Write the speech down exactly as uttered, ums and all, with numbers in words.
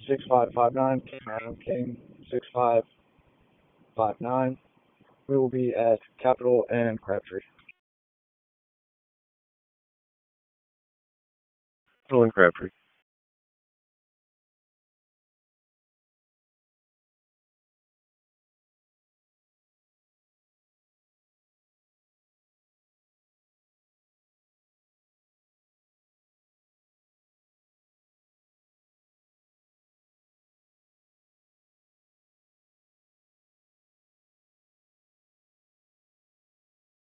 six five five nine. Adam King six five five nine. We will be at Capitol and Crabtree. Hello, Crabtree.